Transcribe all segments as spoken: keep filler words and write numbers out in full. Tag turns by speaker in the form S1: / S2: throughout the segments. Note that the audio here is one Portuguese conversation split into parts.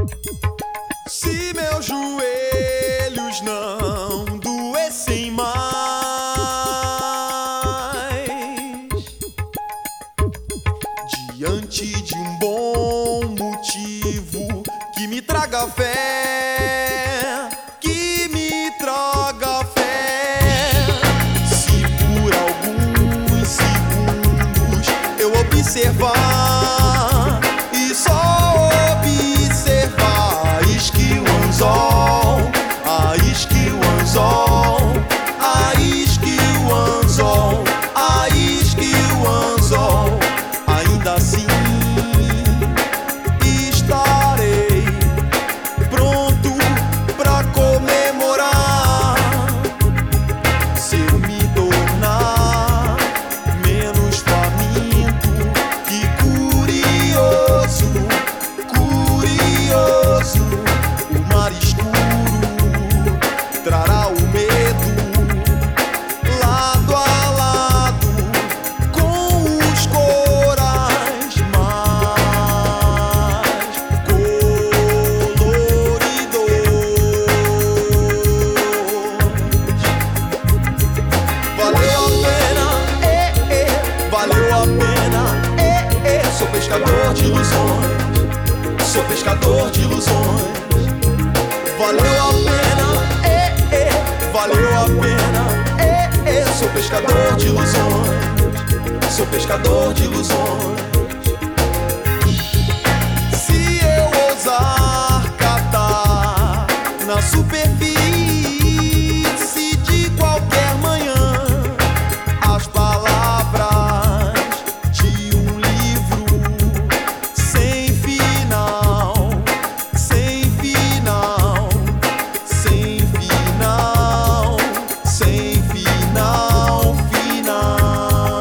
S1: Se meus joelhos não doessem mais, diante de um bom motivo que me traga fé, que me traga fé. Se por alguns segundos eu observar e só observar, isque o anzol, a isque o anzol, a isque o anzol, a isque o anzol, ainda assim estarei pronto pra comemorar. Se eu me tornar menos faminto e curioso, curioso, o mar escuro trará o medo lado a lado com os corais mais coloridos. Valeu a pena, eh, eh, valeu a pena, eh, eh. Sou pescador de ilusões, sou pescador de ilusões. Valeu a pena, eh, eh, valeu a pena, eh, eh. Sou pescador de ilusões, sou pescador de ilusões. Se eu ousar catar na superfície de qualquer manhã as palavras de um livro sem final, sem final, sem final, sem final, final.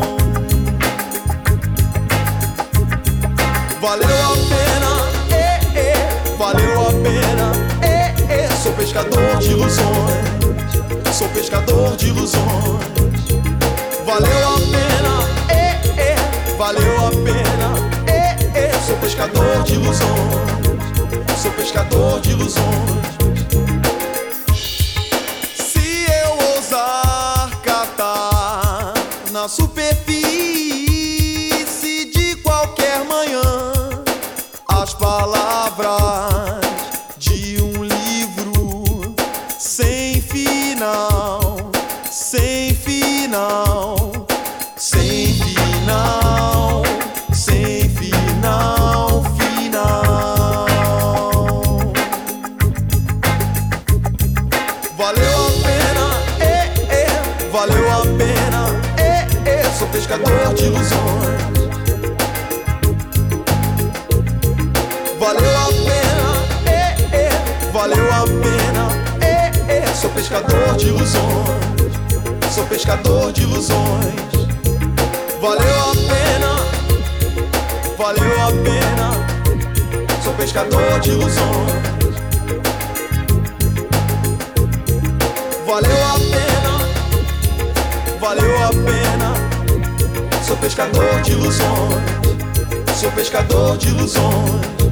S1: Valeu a pena, eh, eh, valeu a pena, eh, eh. Sou pescador de ilusões, sou pescador de ilusões. Valeu a pena, eh, eh, valeu a pena, eh, eh. Sou pescador de ilusões, sou pescador de ilusões. Se eu ousar catar na superfície de qualquer manhã as palavras de um livro sem final, sem final, sem final, sem final, final. Valeu a pena, eh, eh, valeu a pena, eh, eh. Sou pescador de ilusões. Valeu a pena, eh, eh, valeu a pena, eh, eh. Sou pescador de ilusões, sou pescador de ilusões. Valeu a pena, valeu a pena, sou pescador de ilusões. Valeu a pena, valeu a pena, sou pescador de ilusões, sou pescador de ilusões.